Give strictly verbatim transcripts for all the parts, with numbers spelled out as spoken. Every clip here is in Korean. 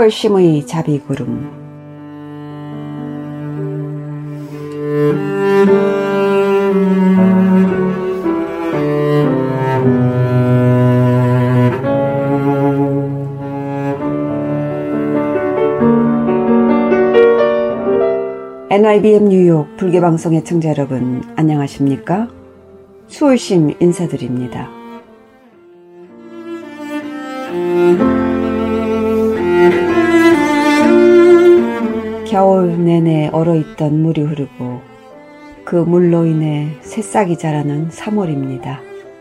수월심의 자비구름. 엔와이비엠 뉴욕 불교방송 애청자 여러분, 안녕하십니까? 수월심 인사드립니다. 겨울 내내 얼어있던 물이 흐르고 그 물로 인해 새싹이 자라는 삼월입니다.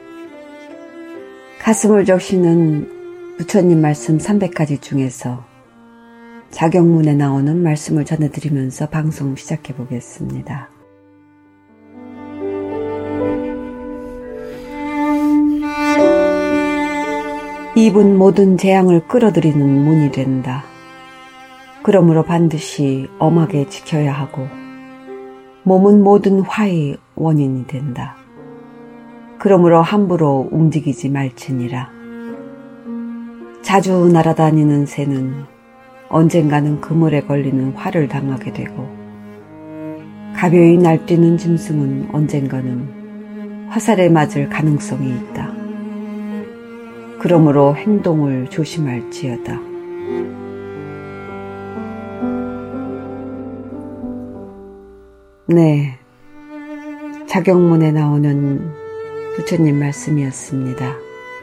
가슴을 적시는 부처님 말씀 삼백 가지 중에서 자경문에 나오는 말씀을 전해드리면서 방송 시작해 보겠습니다. 입은 모든 재앙을 끌어들이는 문이 된다. 그러므로 반드시 엄하게 지켜야 하고 몸은 모든 화의 원인이 된다. 그러므로 함부로 움직이지 말지니라. 자주 날아다니는 새는 언젠가는 그물에 걸리는 활을 당하게 되고 가벼이 날뛰는 짐승은 언젠가는 화살에 맞을 가능성이 있다. 그러므로 행동을 조심할지어다. 네, 자경문에 나오는 부처님 말씀이었습니다.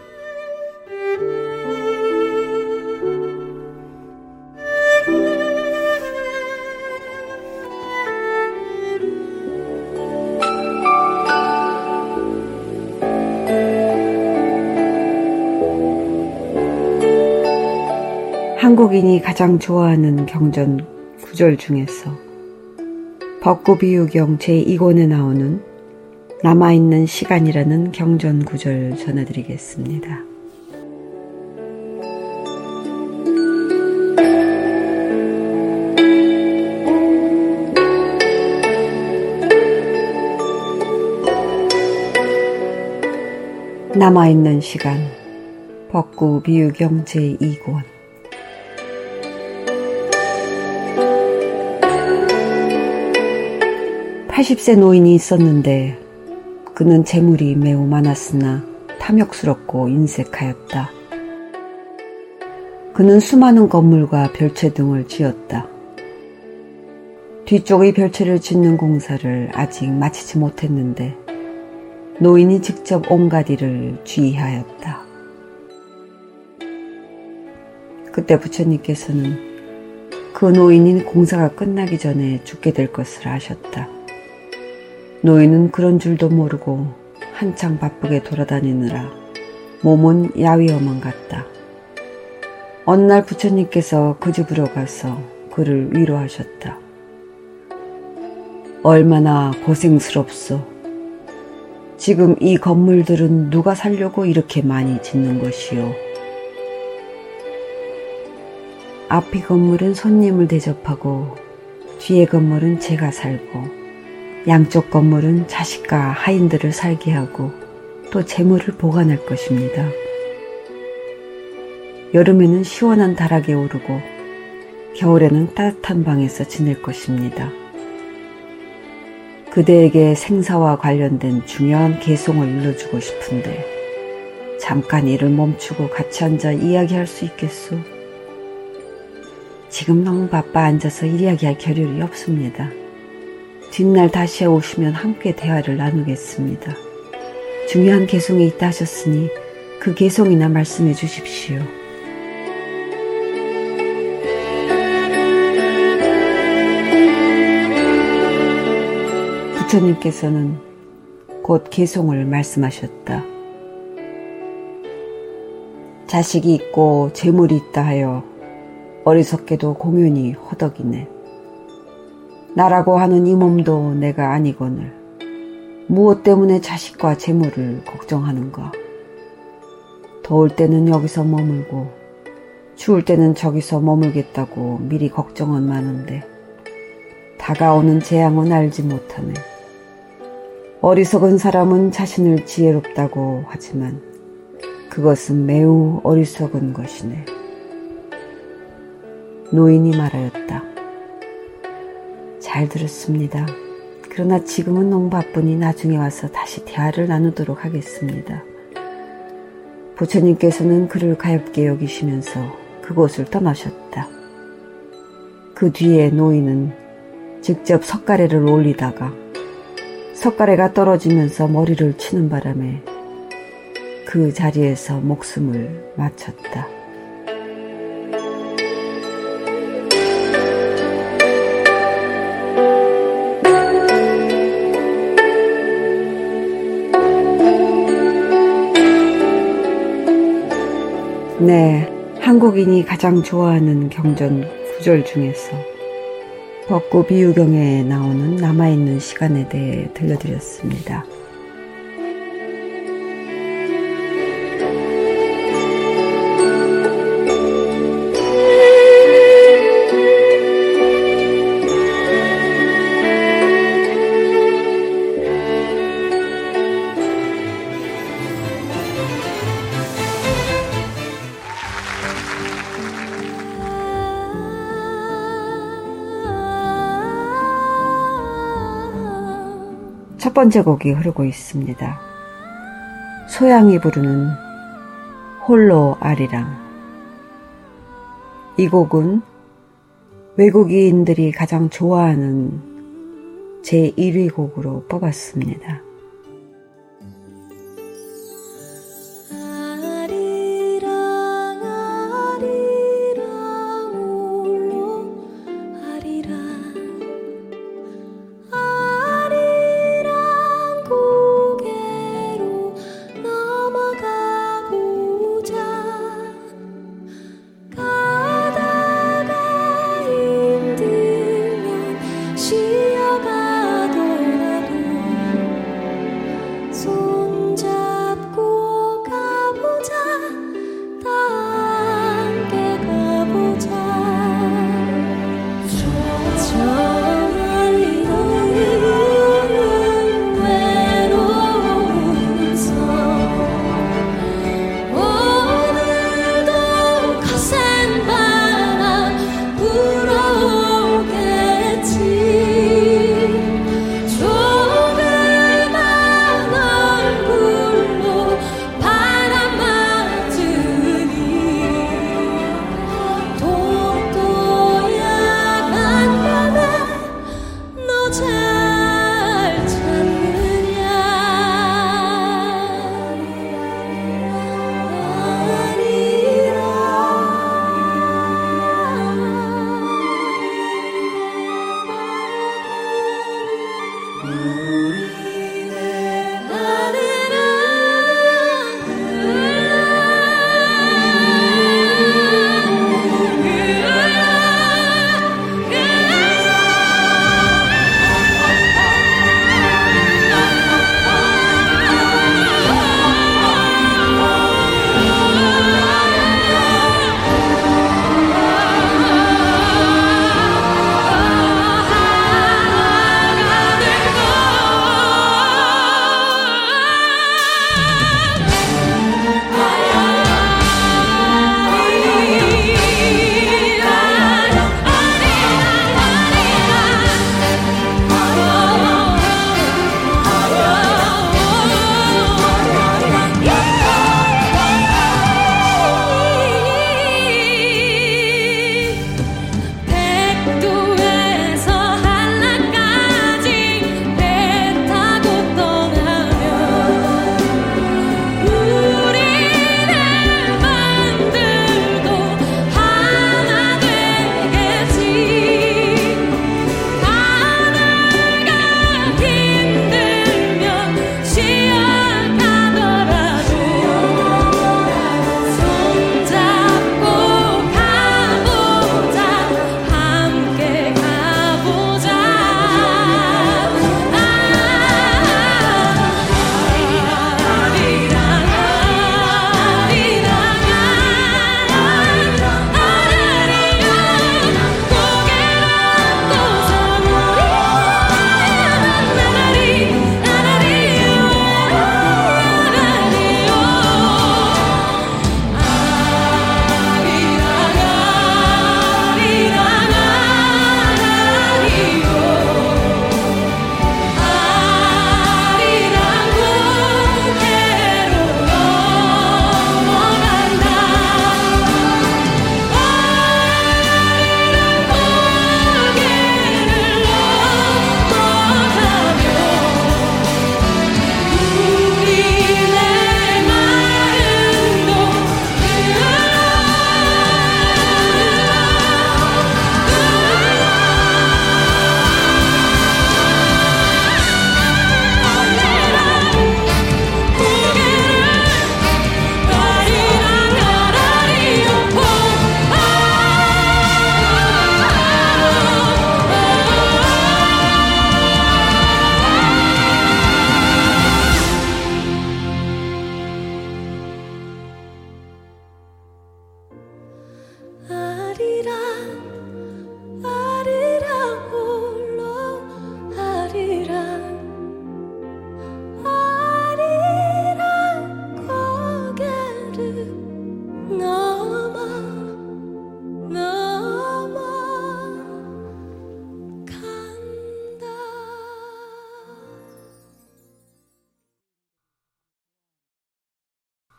한국인이 가장 좋아하는 경전 구절 중에서 법구비유경 제이 권에 나오는 남아있는 시간이라는 경전 구절 전해드리겠습니다. 남아있는 시간, 법구비유경 제이 권. 팔십 세 노인이 있었는데 그는 재물이 매우 많았으나 탐욕스럽고 인색하였다. 그는 수많은 건물과 별채 등을 지었다. 뒤쪽의 별채를 짓는 공사를 아직 마치지 못했는데 노인이 직접 온갖 일을 주의하였다. 그때 부처님께서는 그 노인이 공사가 끝나기 전에 죽게 될 것을 아셨다. 노인은 그런 줄도 모르고 한창 바쁘게 돌아다니느라 몸은 야위어만 같다. 어느 날 부처님께서 그 집으로 가서 그를 위로하셨다. 얼마나 고생스럽소. 지금 이 건물들은 누가 살려고 이렇게 많이 짓는 것이요. 앞의 건물은 손님을 대접하고 뒤의 건물은 제가 살고 양쪽 건물은 자식과 하인들을 살게 하고 또 재물을 보관할 것입니다. 여름에는 시원한 다락에 오르고 겨울에는 따뜻한 방에서 지낼 것입니다. 그대에게 생사와 관련된 중요한 개송을 일러주고 싶은데 잠깐 일을 멈추고 같이 앉아 이야기할 수 있겠소? 지금 너무 바빠 앉아서 이야기할 겨를이 없습니다. 뒷날 다시 오시면 함께 대화를 나누겠습니다. 중요한 개송이 있다 하셨으니 그 개송이나 말씀해 주십시오. 부처님께서는 곧 개송을 말씀하셨다. 자식이 있고 재물이 있다 하여 어리석게도 공연히 허덕이네. 나라고 하는 이 몸도 내가 아니거늘 무엇 때문에 자식과 재물을 걱정하는가. 더울 때는 여기서 머물고 추울 때는 저기서 머물겠다고 미리 걱정은 많은데 다가오는 재앙은 알지 못하네. 어리석은 사람은 자신을 지혜롭다고 하지만 그것은 매우 어리석은 것이네. 노인이 말하였다. 잘 들었습니다. 그러나 지금은 너무 바쁘니 나중에 와서 다시 대화를 나누도록 하겠습니다. 부처님께서는 그를 가엾게 여기시면서 그곳을 떠나셨다. 그 뒤에 노인은 직접 석가래를 올리다가 석가래가 떨어지면서 머리를 치는 바람에 그 자리에서 목숨을 마쳤다. 네, 한국인이 가장 좋아하는 경전 구절 중에서 벚구 비유경에 나오는 남아있는 시간에 대해 들려드렸습니다. 첫 번째 곡이 흐르고 있습니다. 소양이 부르는 홀로 아리랑. 이 곡은 외국인들이 가장 좋아하는 제일 위 곡으로 뽑았습니다.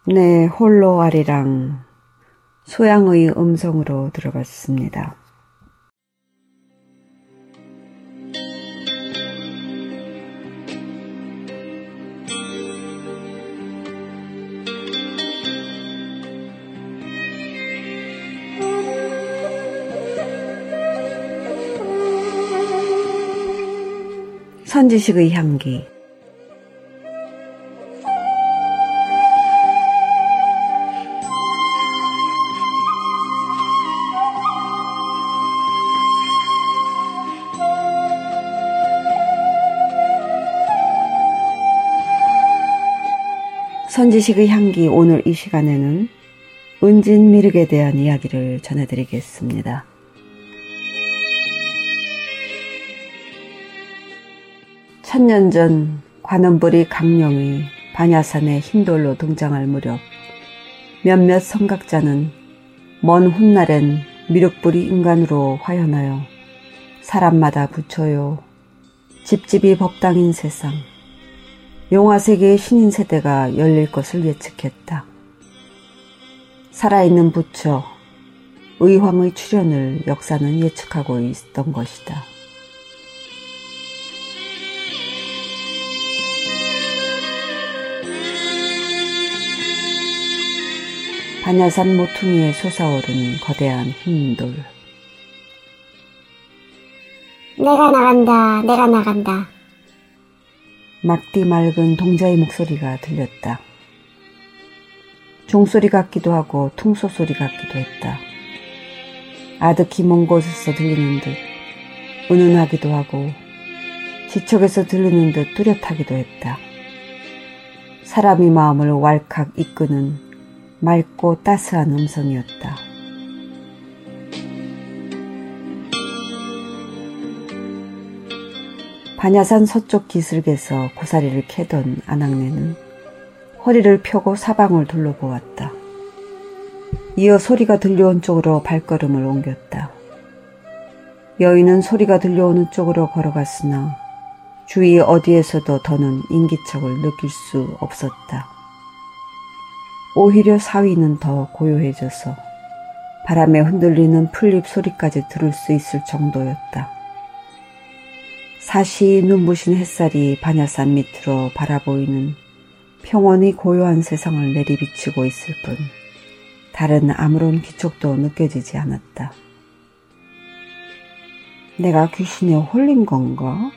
네, 홀로 아리랑 소양의 음성으로 들어봤습니다. 선지식의 향기. 선지식의 향기. 오늘 이 시간에는 은진 미륵에 대한 이야기를 전해드리겠습니다. 천년 전 관음불이 강령이 반야산의 흰돌로 등장할 무렵 몇몇 성각자는 먼 훗날엔 미륵불이 인간으로 화현하여 사람마다 부처요 집집이 법당인 세상 용화세계의 신인 세대가 열릴 것을 예측했다. 살아있는 부처, 의황의 출현을 역사는 예측하고 있던 것이다. 반야산 모퉁이에 솟아오르는 거대한 흰돌. 내가 나간다, 내가 나간다. 막디 맑은 동자의 목소리가 들렸다. 종소리 같기도 하고 퉁소소리 같기도 했다. 아득히 먼 곳에서 들리는 듯 은은하기도 하고 지척에서 들리는 듯 뚜렷하기도 했다. 사람의 마음을 왈칵 이끄는 맑고 따스한 음성이었다. 반야산 서쪽 기슭에서 고사리를 캐던 아낙네는 허리를 펴고 사방을 둘러보았다. 이어 소리가 들려온 쪽으로 발걸음을 옮겼다. 여인은 소리가 들려오는 쪽으로 걸어갔으나 주위 어디에서도 더는 인기척을 느낄 수 없었다. 오히려 사위는 더 고요해져서 바람에 흔들리는 풀잎 소리까지 들을 수 있을 정도였다. 사시 눈부신 햇살이 반야산 밑으로 바라보이는 평온히 고요한 세상을 내리비추고 있을 뿐 다른 아무런 기척도 느껴지지 않았다. 내가 귀신에 홀린 건가?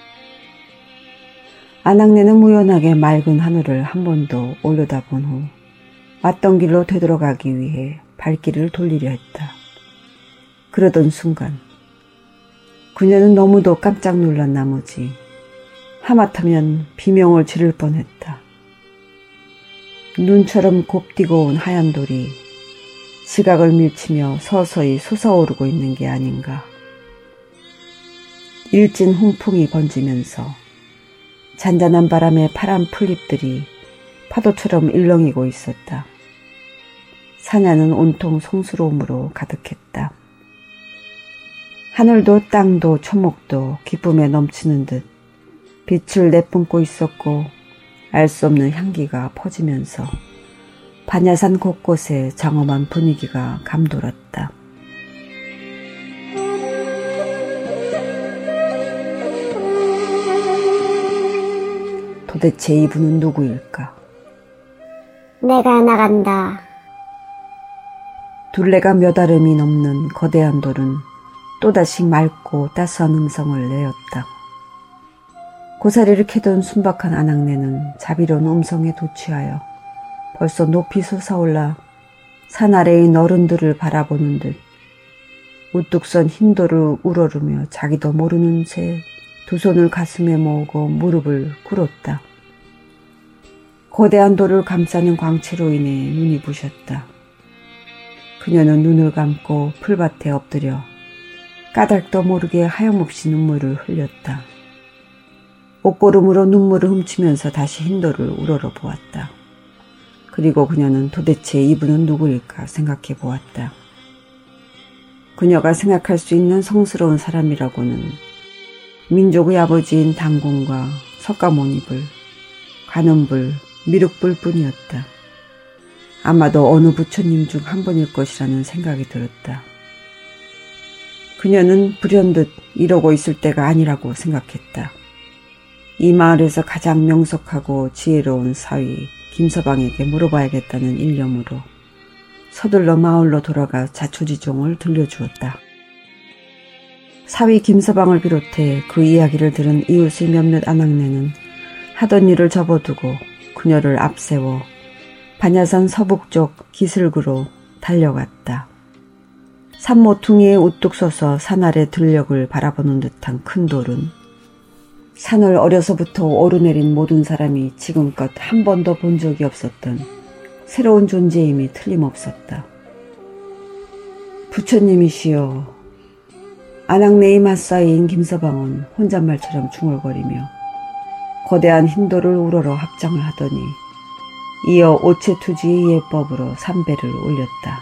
아낙네는 무연하게 맑은 하늘을 한 번 더 올려다본 후 왔던 길로 되돌아가기 위해 발길을 돌리려 했다. 그러던 순간 그녀는 너무도 깜짝 놀란 나머지 하마터면 비명을 지를 뻔했다. 눈처럼 곱디고 온 하얀 돌이 지각을 밀치며 서서히 솟아오르고 있는 게 아닌가. 일진 훈풍이 번지면서 잔잔한 바람에 파란 풀잎들이 파도처럼 일렁이고 있었다. 사냐는 온통 송스러움으로 가득했다. 하늘도 땅도 초목도 기쁨에 넘치는 듯 빛을 내뿜고 있었고 알 수 없는 향기가 퍼지면서 반야산 곳곳에 장엄한 분위기가 감돌았다. 도대체 이분은 누구일까? 내가 나간다. 둘레가 몇 아름이 넘는 거대한 돌은 또다시 맑고 따스한 음성을 내었다. 고사리를 캐던 순박한 아낙네는 자비로운 음성에 도취하여 벌써 높이 솟아올라 산 아래의 너른들을 바라보는 듯 우뚝 선 흰돌을 우러르며 자기도 모르는 채 두 손을 가슴에 모으고 무릎을 꿇었다. 거대한 돌을 감싸는 광채로 인해 눈이 부셨다. 그녀는 눈을 감고 풀밭에 엎드려 까닭도 모르게 하염없이 눈물을 흘렸다. 옷고름으로 눈물을 훔치면서 다시 흰돌을 우러러 보았다. 그리고 그녀는 도대체 이분은 누구일까 생각해 보았다. 그녀가 생각할 수 있는 성스러운 사람이라고는 민족의 아버지인 당군과 석가모니불, 관음불, 미륵불 뿐이었다. 아마도 어느 부처님 중 한 분일 것이라는 생각이 들었다. 그녀는 불현듯 이러고 있을 때가 아니라고 생각했다. 이 마을에서 가장 명석하고 지혜로운 사위 김서방에게 물어봐야겠다는 일념으로 서둘러 마을로 돌아가 자초지종을 들려주었다. 사위 김서방을 비롯해 그 이야기를 들은 이웃의 몇몇 아낙네는 하던 일을 접어두고 그녀를 앞세워 반야산 서북쪽 기슭으로 달려갔다. 산모퉁이에 우뚝 서서 산 아래 들녘을 바라보는 듯한 큰 돌은 산을 어려서부터 오르내린 모든 사람이 지금껏 한 번도 본 적이 없었던 새로운 존재임이 틀림없었다. 부처님이시여. 아낙네의 맞사이인 김서방은 혼잣말처럼 중얼거리며 거대한 흰돌을 우러러 합장을 하더니 이어 오체투지의 예법으로 삼배를 올렸다.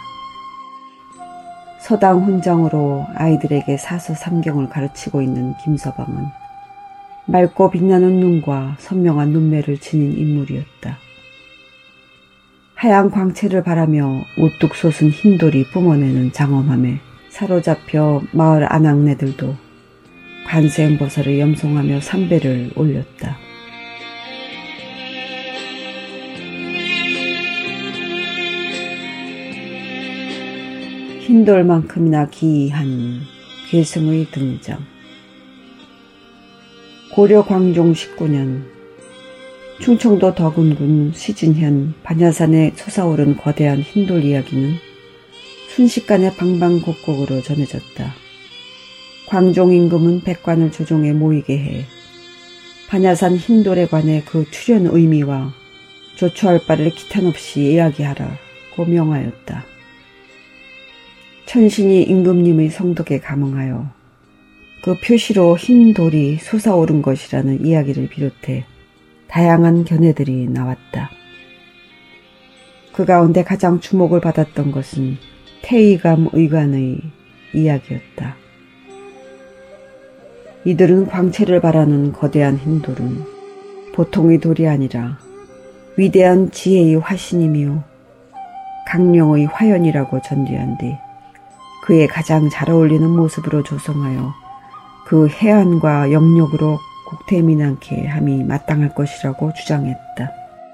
서당 훈장으로 아이들에게 사서삼경을 가르치고 있는 김서방은 맑고 빛나는 눈과 선명한 눈매를 지닌 인물이었다. 하얀 광채를 바라며 우뚝 솟은 흰돌이 뿜어내는 장엄함에 사로잡혀 마을 아낙네들도 관세음보살을 염송하며 삼배를 올렸다. 흰돌만큼이나 기이한 괴승의 등장. 고려 광종 십구 년 충청도 덕운군 시진현 반야산에 솟아오른 거대한 흰돌 이야기는 순식간에 방방곡곡으로 전해졌다. 광종 임금은 백관을 조종해 모이게 해 반야산 흰돌에 관해 그 출현 의미와 조처할 바를 기탄없이 이야기하라고 명하였다. 천신이 임금님의 성덕에 감응하여 그 표시로 흰 돌이 솟아오른 것이라는 이야기를 비롯해 다양한 견해들이 나왔다. 그 가운데 가장 주목을 받았던 것은 태의감 의관의 이야기였다. 이들은 광채를 바라는 거대한 흰돌은 보통의 돌이 아니라 위대한 지혜의 화신이며 강령의 화연이라고 전제한 뒤 그에 가장 잘 어울리는 모습으로 조성하여 그 해안과 영역으로 국태민항케 함이 마땅할 것이라고 주장했다.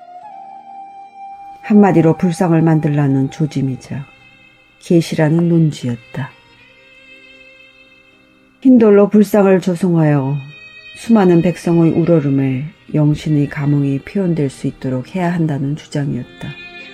한마디로 불상을 만들라는 조짐이자 계시라는 논지였다. 흰돌로 불상을 조성하여 수많은 백성의 우러름에 영신의 감흥이 표현될 수 있도록 해야 한다는 주장이었다.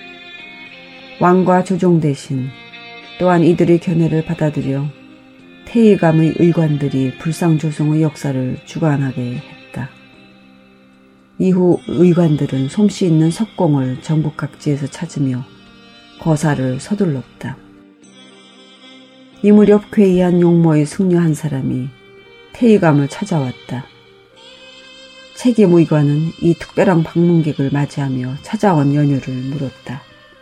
왕과 조종 대신 또한 이들의 견해를 받아들여 태의감의 의관들이 불상 조성의 역사를 주관하게 했다. 이후 의관들은 솜씨 있는 석공을 전국 각지에서 찾으며 거사를 서둘렀다. 이 무렵 괴이한 용모의 승려 한 사람이 태의감을 찾아왔다. 책임 의관은 이 특별한 방문객을 맞이하며 찾아온 연유를 물었다.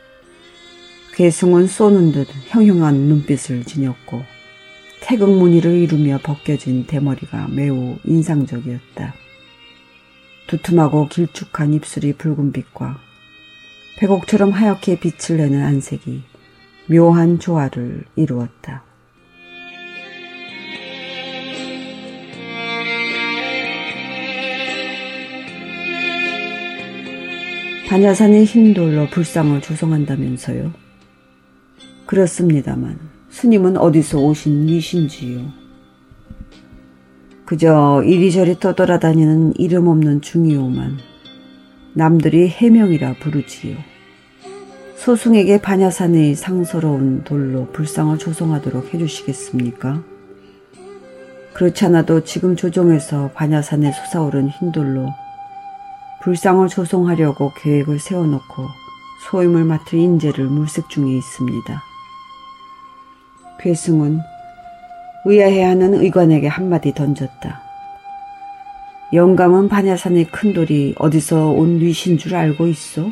괴승은 쏘는 듯 형형한 눈빛을 지녔고 태극무늬를 이루며 벗겨진 대머리가 매우 인상적이었다. 두툼하고 길쭉한 입술이 붉은빛과 백옥처럼 하얗게 빛을 내는 안색이 묘한 조화를 이루었다. 반야산의 흰돌로 불상을 조성한다면서요? 그렇습니다만 스님은 어디서 오신 이신지요? 그저 이리저리 떠돌아다니는 이름 없는 중이오만 남들이 해명이라 부르지요. 소승에게 반야산의 상서로운 돌로 불상을 조성하도록 해주시겠습니까? 그렇지 않아도 지금 조정에서 반야산에 솟아오른 흰돌로 불상을 조성하려고 계획을 세워놓고 소임을 맡을 인재를 물색 중에 있습니다. 괴승은 의아해하는 의관에게 한마디 던졌다. 영감은 반야산의 큰 돌이 어디서 온 뉘신 줄 알고 있어?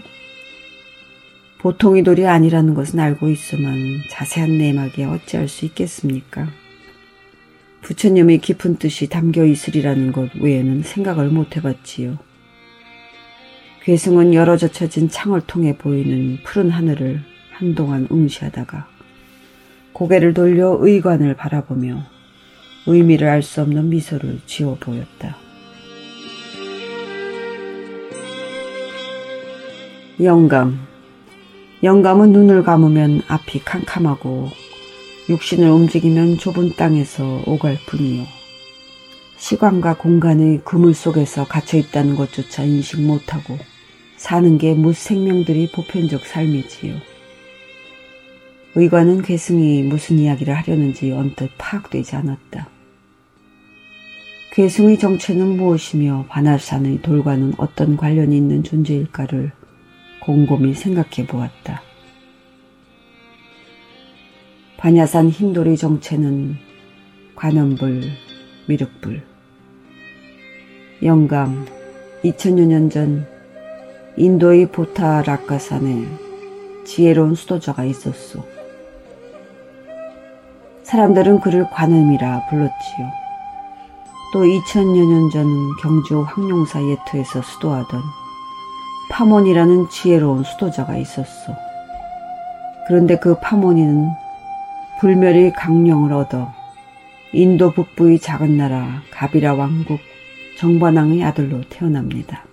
보통의 돌이 아니라는 것은 알고 있으만 자세한 내막이 어찌할 수 있겠습니까? 부처님의 깊은 뜻이 담겨 있으리라는 것 외에는 생각을 못 해봤지요. 괴승은 열어 젖혀진 창을 통해 보이는 푸른 하늘을 한동안 응시하다가 고개를 돌려 의관을 바라보며 의미를 알 수 없는 미소를 지어 보였다. 영감. 영감은 눈을 감으면 앞이 캄캄하고 육신을 움직이면 좁은 땅에서 오갈 뿐이요. 시간과 공간의 그물 속에서 갇혀있다는 것조차 인식 못하고 사는 게 무생명들이 보편적 삶이지요. 의관은 괴승이 무슨 이야기를 하려는지 언뜻 파악되지 않았다. 괴승의 정체는 무엇이며 반야산의 돌과는 어떤 관련이 있는 존재일까를 곰곰이 생각해 보았다. 반야산 흰돌의 정체는 관음불, 미륵불. 영감, 이천여 년 전 인도의 보타라카산에 지혜로운 수도자가 있었소. 사람들은 그를 관음이라 불렀지요. 또 이천여 년 전 경주 황룡사 예토에서 수도하던 파몬이라는 지혜로운 수도자가 있었소. 그런데 그 파몬이는 불멸의 강령을 얻어 인도 북부의 작은 나라 가비라 왕국 정반왕의 아들로 태어납니다.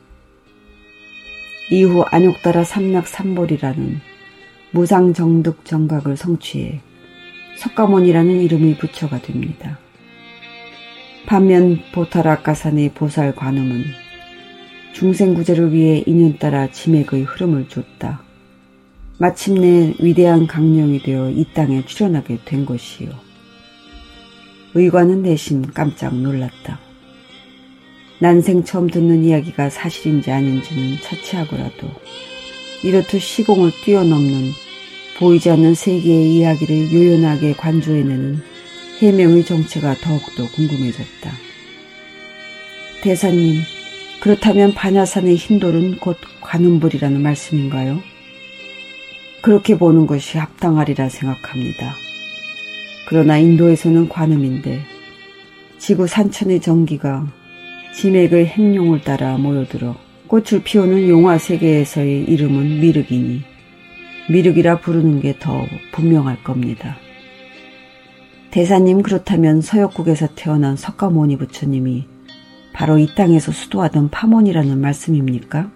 이후 안욕다라 삼맥삼볼이라는 무상정득 정각을 성취해 석가모니라는 이름의 부처가 됩니다. 반면 보타라카산의 보살 관음은 중생구제를 위해 인연 따라 지맥의 흐름을 줬다. 마침내 위대한 강령이 되어 이 땅에 출현하게 된 것이요. 의관은 내심 깜짝 놀랐다. 난생 처음 듣는 이야기가 사실인지 아닌지는 차치하고라도 이렇듯 시공을 뛰어넘는 보이지 않는 세계의 이야기를 요연하게 관조해내는 해명의 정체가 더욱더 궁금해졌다. 대사님, 그렇다면 반야산의 흰돌은 곧 관음불이라는 말씀인가요? 그렇게 보는 것이 합당하리라 생각합니다. 그러나 인도에서는 관음인데 지구 산천의 전기가 지맥의 행룡을 따라 모여들어 꽃을 피우는 용화세계에서의 이름은 미륵이니 미륵이라 부르는 게 더 분명할 겁니다. 대사님, 그렇다면 서역국에서 태어난 석가모니 부처님이 바로 이 땅에서 수도하던 파몬이라는 말씀입니까?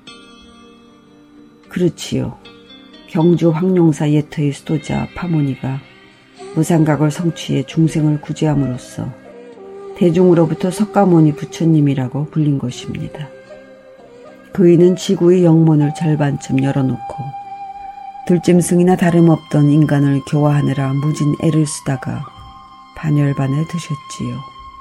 그렇지요. 경주 황룡사 예토의 수도자 파몬이가 무상각을 성취해 중생을 구제함으로써 대중으로부터 석가모니 부처님이라고 불린 것입니다. 그이는 지구의 영문을 절반쯤 열어놓고 들짐승이나 다름없던 인간을 교화하느라 무진 애를 쓰다가 반열반에 드셨지요.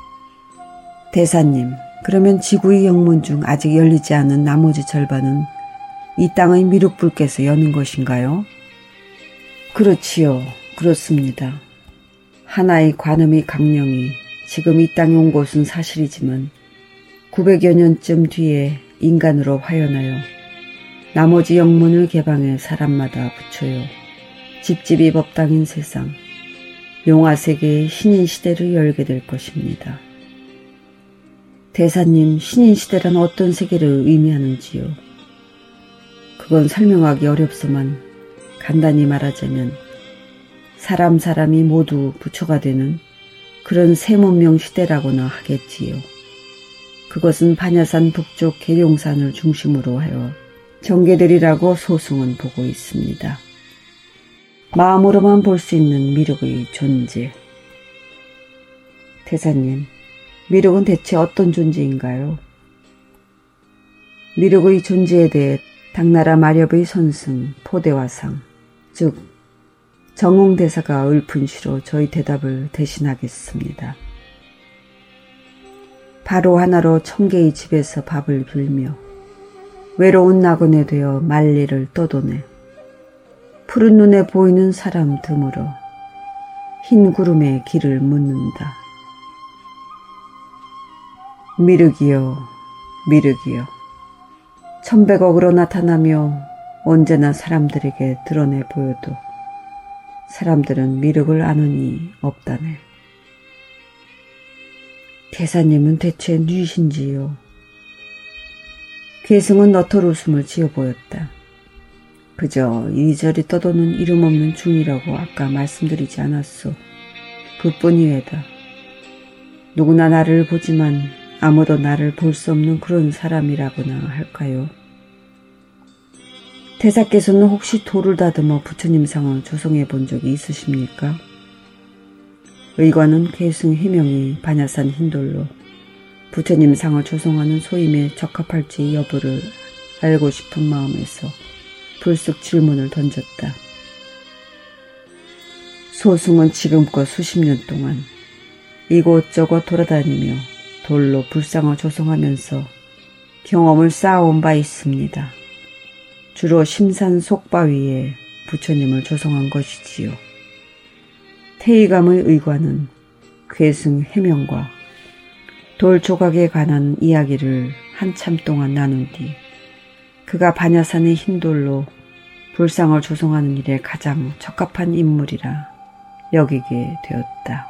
대사님, 그러면 지구의 영문 중 아직 열리지 않은 나머지 절반은 이 땅의 미륵불께서 여는 것인가요? 그렇지요. 그렇습니다. 하나의 관음의 강령이 지금 이 땅에 온 것은 사실이지만 구백여 년쯤 뒤에 인간으로 화연하여 나머지 영문을 개방해 사람마다 붙여요. 집집이 법당인 세상, 용화세계의 신인 시대를 열게 될 것입니다. 대사님, 신인 시대란 어떤 세계를 의미하는지요? 그건 설명하기 어렵소만 간단히 말하자면 사람 사람이 모두 부처가 되는 그런 새문명 시대라고나 하겠지요. 그것은 반야산 북쪽 계룡산을 중심으로 하여 전개되리라고 소승은 보고 있습니다. 마음으로만 볼 수 있는 미륵의 존재. 대사님, 미륵은 대체 어떤 존재인가요? 미륵의 존재에 대해 당나라 마렵의 선승 포대화상, 즉 정웅대사가 읊은 시로 저희 대답을 대신하겠습니다. 바로 하나로 천개의 집에서 밥을 빌며 외로운 나그네 되어 만리를 떠도네 푸른 눈에 보이는 사람 드물어 흰 구름에 길을 묻는다. 미륵이여, 미륵이여, 천백억으로 나타나며 언제나 사람들에게 드러내 보여도 사람들은 미륵을 아느니 없다네. 대사님은 대체 누이신지요? 괴승은 너털 웃음을 지어 보였다. 그저 이리저리 떠도는 이름 없는 중이라고 아까 말씀드리지 않았소. 그뿐이외다. 누구나 나를 보지만 아무도 나를 볼 수 없는 그런 사람이라고나 할까요? 대사께서는 혹시 돌을 다듬어 부처님 상을 조성해 본 적이 있으십니까? 의관은 괴승 해명이 반야산 흰돌로 부처님 상을 조성하는 소임에 적합할지 여부를 알고 싶은 마음에서 불쑥 질문을 던졌다. 소승은 지금껏 수십 년 동안 이곳저곳 돌아다니며 돌로 불상을 조성하면서 경험을 쌓아온 바 있습니다. 주로 심산 속바위에 부처님을 조성한 것이지요. 태의감의 의관은 괴승 해명과 돌 조각에 관한 이야기를 한참 동안 나눈 뒤 그가 반야산의 흰돌로 불상을 조성하는 일에 가장 적합한 인물이라 여기게 되었다.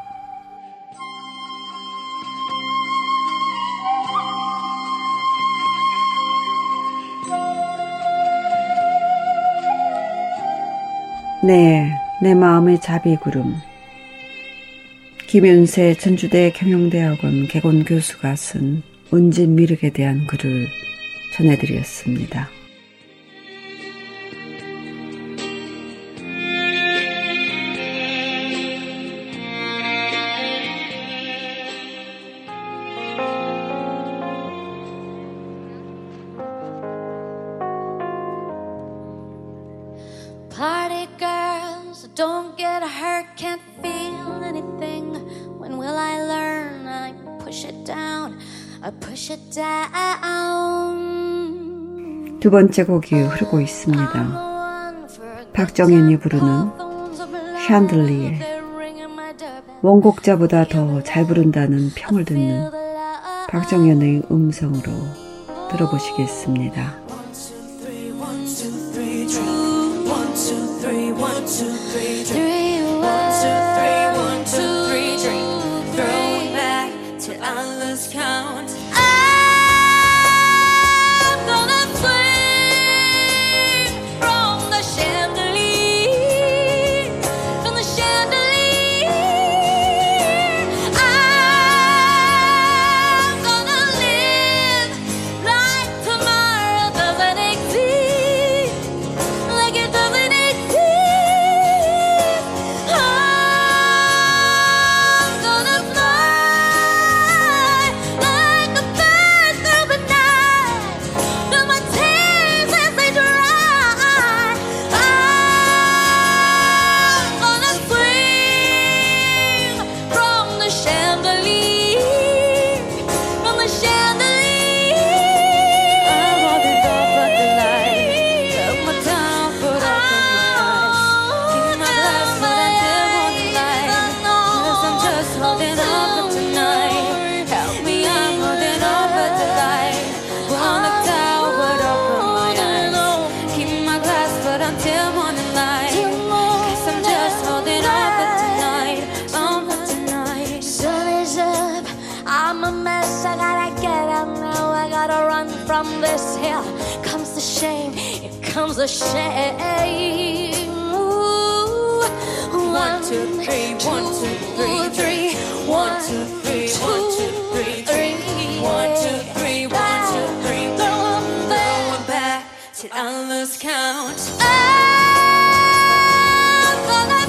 네, 내 마음의 자비구름. 김윤세 전주대 경영대학원 개건 교수가 쓴 운진미륵에 대한 글을 전해드렸습니다. Party girls, don't get hurt, can't feel anything. When will I learn? I push it down, I push it down. 두 번째 곡이 흐르고 있습니다. 박정현이 부르는 샹들리에. 원곡자보다 더 잘 부른다는 평을 듣는 박정현의 음성으로 들어보시겠습니다. One, two, three, three, one, two, three, one, two, three, three. Throw it back till I lose count. I'm gonna swing from the chandelier, from the chandelier. I'm gonna live like tomorrow doesn't exist, like it doesn't exist. This here comes the shame, here comes the shame. Ooh. One, two, three, one, two, three, three. One, two, three, one, two, three, three. One, two, three, one, two, three. Going back till I lose count. I'm gonna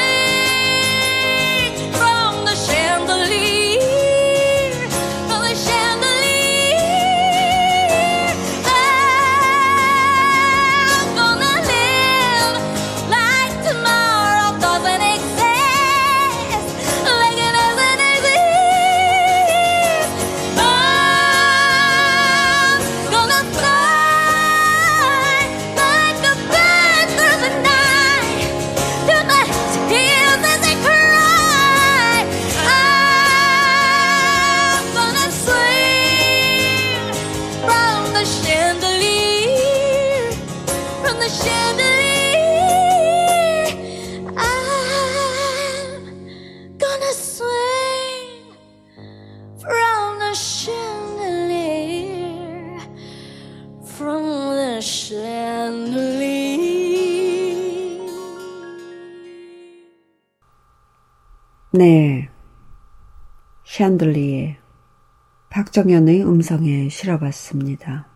swing from the chandelier, from the chandelier. chandelier. 네, 샹들리에 박정현의 음성에 실어봤습니다.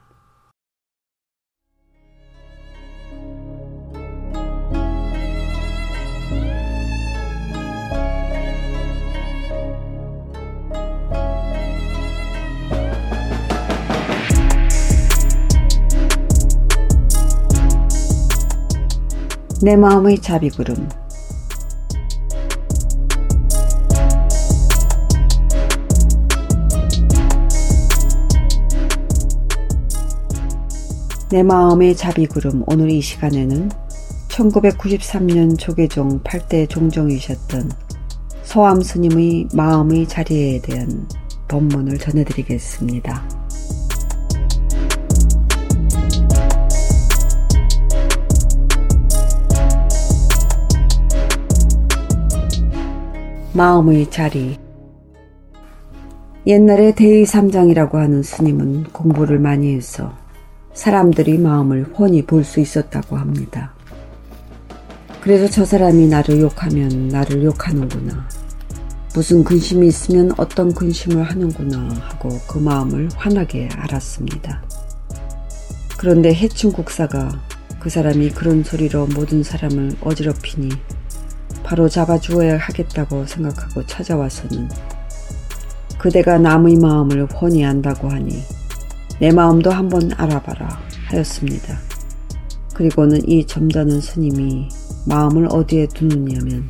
내 마음의 자비구름. 내 마음의 자비구름. 오늘 이 시간에는 천구백구십삼 년 조계종 팔 대 종종이셨던 서암 스님의 마음의 자리에 대한 법문을 전해드리겠습니다. 마음의 자리. 옛날에 대의삼장이라고 하는 스님은 공부를 많이 해서 사람들이 마음을 훤히 볼 수 있었다고 합니다. 그래서 저 사람이 나를 욕하면 나를 욕하는구나, 무슨 근심이 있으면 어떤 근심을 하는구나 하고 그 마음을 환하게 알았습니다. 그런데 해충국사가 그 사람이 그런 소리로 모든 사람을 어지럽히니 바로 잡아주어야 하겠다고 생각하고 찾아와서는 그대가 남의 마음을 훤히 안다고 하니 내 마음도 한번 알아봐라 하였습니다. 그리고는 이 점잖은 스님이 마음을 어디에 두느냐면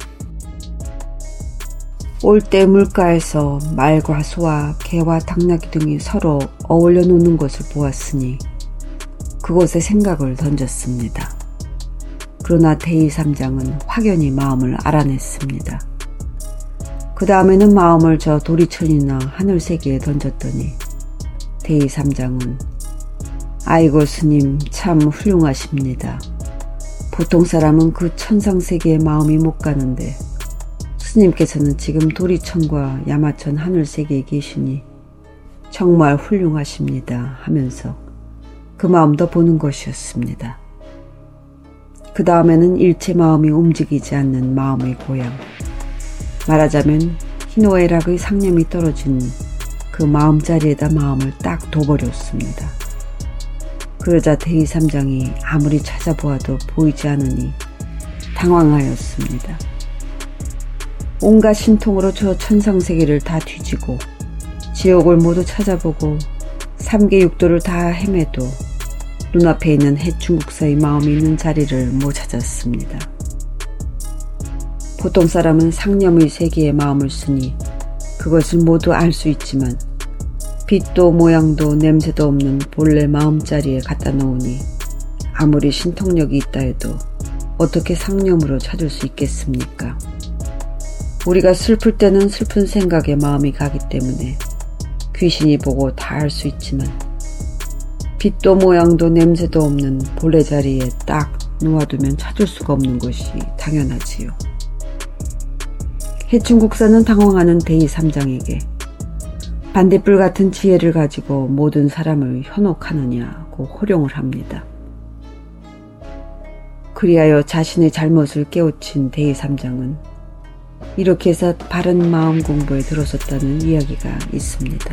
올 때 물가에서 말과 소와 개와 당나귀 등이 서로 어울려 노는 것을 보았으니 그곳에 생각을 던졌습니다. 그러나 대의삼장은 확연히 마음을 알아냈습니다. 그 다음에는 마음을 저 도리천이나 하늘세계에 던졌더니 대의삼장은 아이고 스님 참 훌륭하십니다. 보통 사람은 그 천상세계에 마음이 못 가는데 스님께서는 지금 도리천과 야마천 하늘세계에 계시니 정말 훌륭하십니다 하면서 그 마음도 보는 것이었습니다. 그 다음에는 일체 마음이 움직이지 않는 마음의 고향, 말하자면 희노애락의 상념이 떨어진 그 마음자리에다 마음을 딱 둬버렸습니다. 그러자 대의삼장이 아무리 찾아보아도 보이지 않으니 당황하였습니다. 온갖 신통으로 저 천상세계를 다 뒤지고 지옥을 모두 찾아보고 삼계육도를 다 헤매도 눈앞에 있는 해충국사의 마음이 있는 자리를 못 찾았습니다. 보통 사람은 상념의 세계에 마음을 쓰니 그것을 모두 알 수 있지만 빛도 모양도 냄새도 없는 본래 마음자리에 갖다 놓으니 아무리 신통력이 있다 해도 어떻게 상념으로 찾을 수 있겠습니까? 우리가 슬플 때는 슬픈 생각에 마음이 가기 때문에 귀신이 보고 다 알 수 있지만 빛도 모양도 냄새도 없는 본래 자리에 딱 놓아두면 찾을 수가 없는 것이 당연하지요. 해충국사는 당황하는 대의삼장에게 반딧불 같은 지혜를 가지고 모든 사람을 현혹하느냐고 호령을 합니다. 그리하여 자신의 잘못을 깨우친 대의삼장은 이렇게 해서 바른 마음 공부에 들어섰다는 이야기가 있습니다.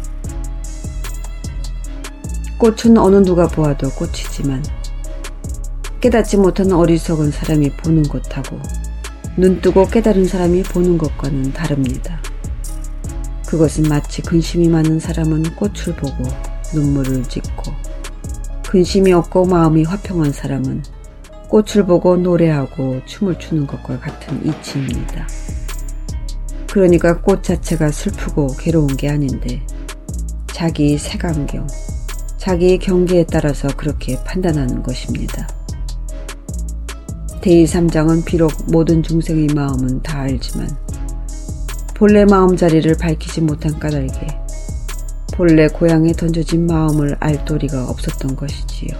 꽃은 어느 누가 보아도 꽃이지만 깨닫지 못한 어리석은 사람이 보는 것하고 눈뜨고 깨달은 사람이 보는 것과는 다릅니다. 그것은 마치 근심이 많은 사람은 꽃을 보고 눈물을 짓고 근심이 없고 마음이 화평한 사람은 꽃을 보고 노래하고 춤을 추는 것과 같은 이치입니다. 그러니까 꽃 자체가 슬프고 괴로운 게 아닌데 자기의 색안경, 자기의 경계에 따라서 그렇게 판단하는 것입니다. 대의삼장은 비록 모든 중생의 마음은 다 알지만 본래 마음자리를 밝히지 못한 까닭에 본래 고향에 던져진 마음을 알 도리가 없었던 것이지요.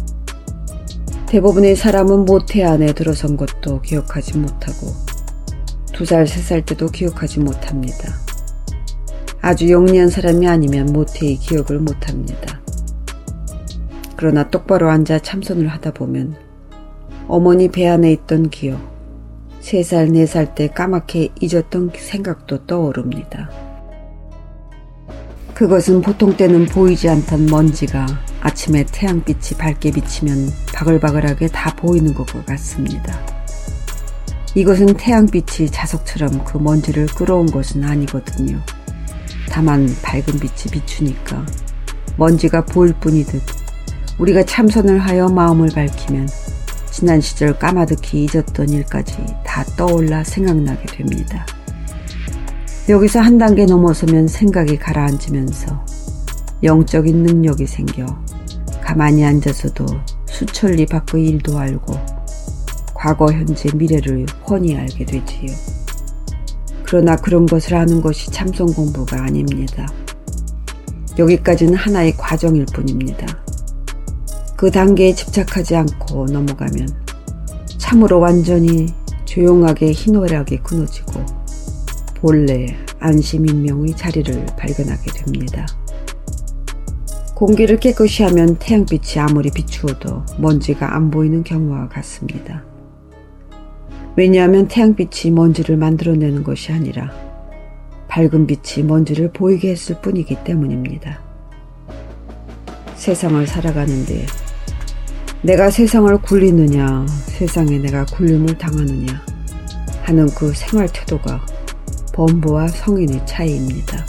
대부분의 사람은 모태 안에 들어선 것도 기억하지 못하고 두 살, 세 살 때도 기억하지 못합니다. 아주 영리한 사람이 아니면 모태의 기억을 못합니다. 그러나 똑바로 앉아 참선을 하다 보면 어머니 배 안에 있던 기억, 세 살, 네 살 때 까맣게 잊었던 생각도 떠오릅니다. 그것은 보통 때는 보이지 않던 먼지가 아침에 태양빛이 밝게 비치면 바글바글하게 다 보이는 것과 같습니다. 이것은 태양빛이 자석처럼 그 먼지를 끌어온 것은 아니거든요. 다만 밝은 빛이 비추니까 먼지가 보일 뿐이듯 우리가 참선을 하여 마음을 밝히면 지난 시절 까마득히 잊었던 일까지 다 떠올라 생각나게 됩니다. 여기서 한 단계 넘어서면 생각이 가라앉으면서 영적인 능력이 생겨 가만히 앉아서도 수천리 밖의 일도 알고 과거, 현재, 미래를 훤히 알게 되지요. 그러나 그런 것을 아는 것이 참선 공부가 아닙니다. 여기까지는 하나의 과정일 뿐입니다. 그 단계에 집착하지 않고 넘어가면 참으로 완전히 조용하게 희노애락이 끊어지고 본래 안심인명의 자리를 발견하게 됩니다. 공기를 깨끗이 하면 태양빛이 아무리 비추어도 먼지가 안 보이는 경우와 같습니다. 왜냐하면 태양빛이 먼지를 만들어내는 것이 아니라 밝은 빛이 먼지를 보이게 했을 뿐이기 때문입니다. 세상을 살아가는데 내가 세상을 굴리느냐, 세상에 내가 굴림을 당하느냐 하는 그 생활 태도가 범부와 성인의 차이입니다.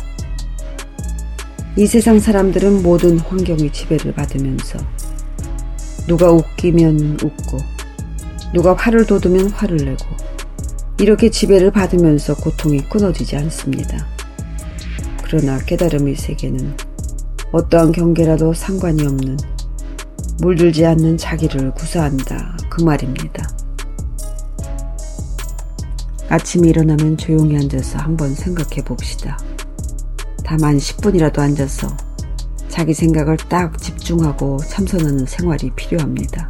이 세상 사람들은 모든 환경의 지배를 받으면서 누가 웃기면 웃고 누가 화를 돋우면 화를 내고 이렇게 지배를 받으면서 고통이 끊어지지 않습니다. 그러나 깨달음의 세계는 어떠한 경계라도 상관이 없는 물들지 않는 자기를 구사한다 그 말입니다. 아침에 일어나면 조용히 앉아서 한번 생각해 봅시다. 다만 십 분이라도 앉아서 자기 생각을 딱 집중하고 참선하는 생활이 필요합니다.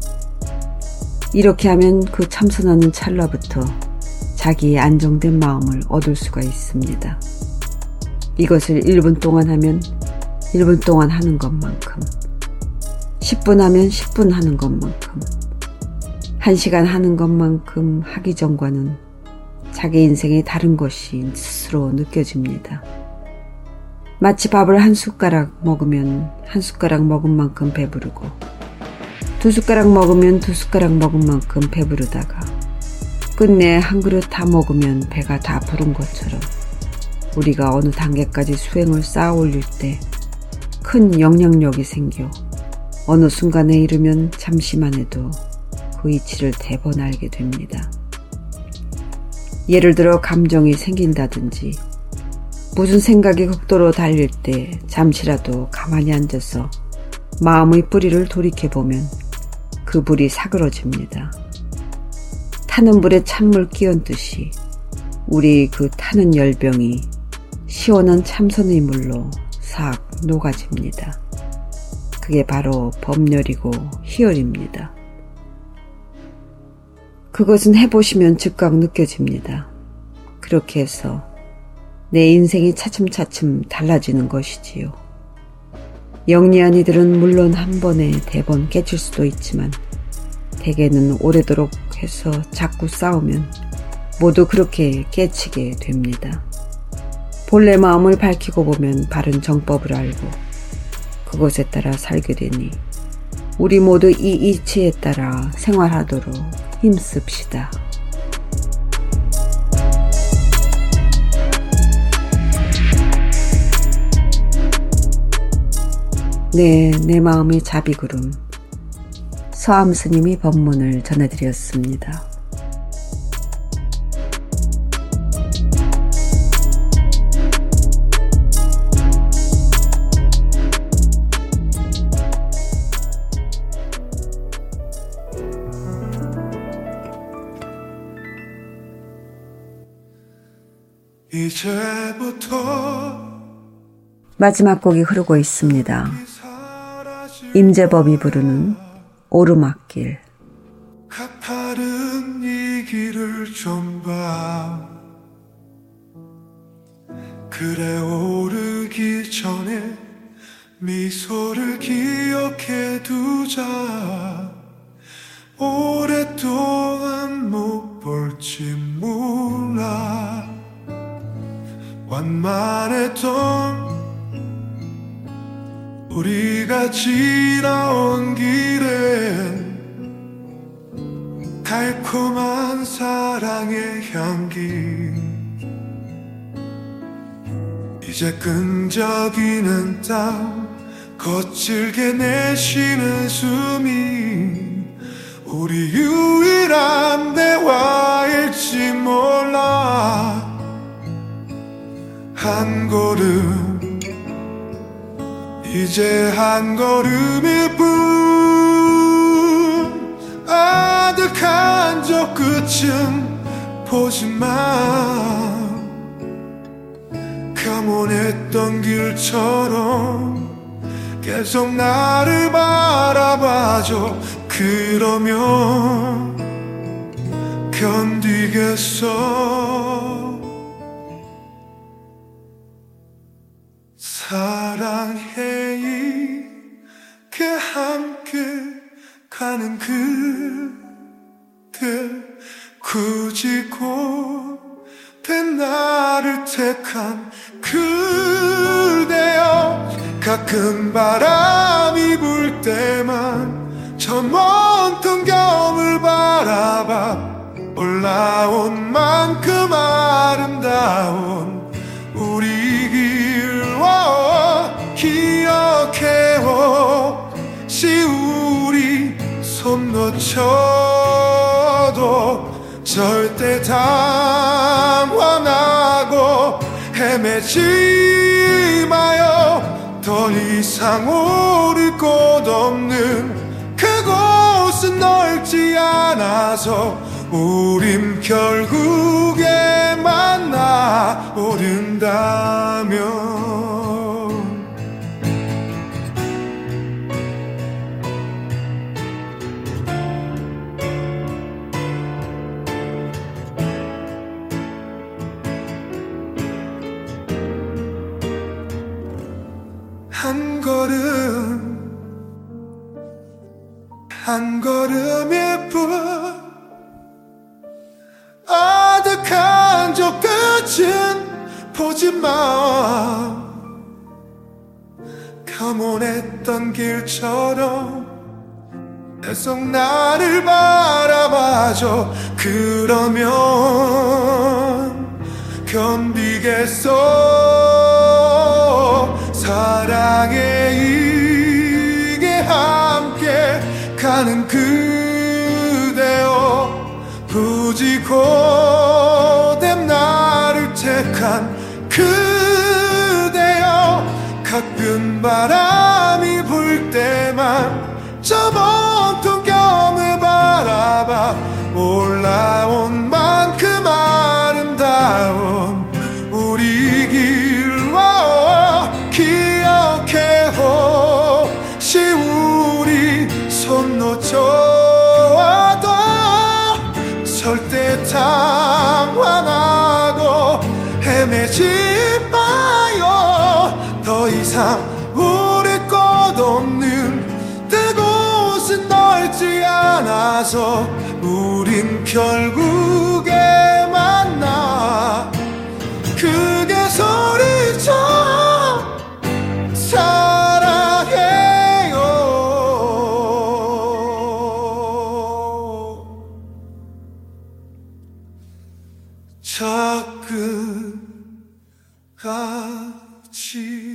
이렇게 하면 그 참선하는 찰나부터 자기의 안정된 마음을 얻을 수가 있습니다. 이것을 일 분 동안 하면 일 분 동안 하는 것만큼, 십 분 하면 십 분 하는 것만큼, 한 시간 하는 것만큼 하기 전과는 자기 인생이 다른 것이 스스로 느껴집니다. 마치 밥을 한 숟가락 먹으면 한 숟가락 먹은 만큼 배부르고 두 숟가락 먹으면 두 숟가락 먹은 만큼 배부르다가 끝내 한 그릇 다 먹으면 배가 다 부른 것처럼 우리가 어느 단계까지 수행을 쌓아 올릴 때 큰 영향력이 생겨 어느 순간에 이르면 잠시만 해도 그 이치를 대번 알게 됩니다. 예를 들어 감정이 생긴다든지 무슨 생각이 극도로 달릴 때 잠시라도 가만히 앉아서 마음의 뿌리를 돌이켜보면 그 불이 사그러집니다. 타는 불에 찬물 끼얹듯이 우리 그 타는 열병이 시원한 참선의 물로 싹 녹아집니다. 그게 바로 법열이고 희열입니다. 그것은 해보시면 즉각 느껴집니다. 그렇게 해서 내 인생이 차츰차츰 달라지는 것이지요. 영리한 이들은 물론 한 번에 대번 깨칠 수도 있지만 대개는 오래도록 해서 자꾸 싸우면 모두 그렇게 깨치게 됩니다. 본래 마음을 밝히고 보면 바른 정법을 알고 그것에 따라 살게 되니 우리 모두 이 이치에 따라 생활하도록 힘씁시다. 네, 내 마음의 자비구름 서암 스님이 법문을 전해드렸습니다. 이제부터 마지막 곡이 흐르고 있습니다. 임재범이 부르는 오르막길. 가파른 이 길을 좀 봐. 그래 오르기 전에 미소를 기억해 두자. 오랫동안 못 볼지 몰라. 완만했던 우리가 지나온 길엔 달콤한 사랑의 향기. 이제 끈적이는 땀 거칠게 내쉬는 숨이 우리 유일한 대화일지 몰라. 한 걸음 이제 한 걸음일 뿐. 아득한 저 끝은 보지마. 가문했던 길처럼 계속 나를 바라봐줘. 그러면 견디겠어. 사랑해 이게 함께 가는 그대. 굳이 곧된 나를 택한 그대여. 가끔 바람이 불 때만 저 먼 풍경을 바라봐. 올라온 만큼 아름다운 우리 길 기억해. 혹시 우리 손 놓쳐도 절대 당황하고 헤매지 마요. 더 이상 오를 곳 없는 그곳은 넓지 않아서 우린 결국에 만나 오른다면. 한 걸음 한 걸음일 뿐. 아득한 저 끝은 보지마. 가문했던 길처럼 계속 나를 바라봐줘. 그러면 견디겠어. 사랑해 이게 함께 가는 그대여. 굳이 고된 나를 택한 그대여. 가끔 바람이 불 때만 저 먼 풍경을 바라봐. 올라온 만큼 아름다운 우리 길와 기억해. 혹시 우리 손 놓쳐와도 절대 당황하고 헤매지 마요. 더 이상 우리 곳 없는 그곳은 넓지 않아서 우린 결국에 만나. 크게 소리쳐 사랑해요. 작은 같이.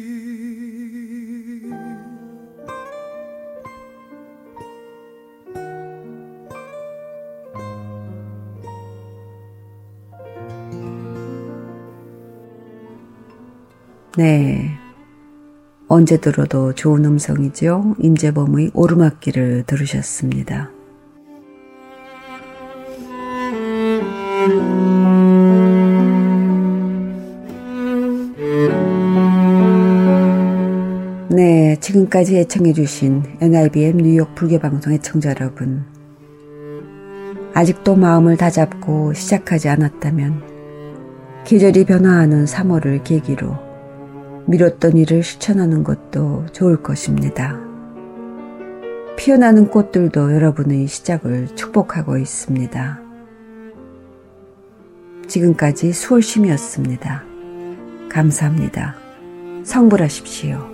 네, 언제 들어도 좋은 음성이죠. 임재범의 오르막길을 들으셨습니다. 네, 지금까지 애청해주신 엔아이비엠 뉴욕 불교방송 애청자 여러분, 아직도 마음을 다잡고 시작하지 않았다면 계절이 변화하는 삼월을 계기로 미뤘던 일을 실천하는 것도 좋을 것입니다. 피어나는 꽃들도 여러분의 시작을 축복하고 있습니다. 지금까지 수월심이었습니다. 감사합니다. 성불하십시오.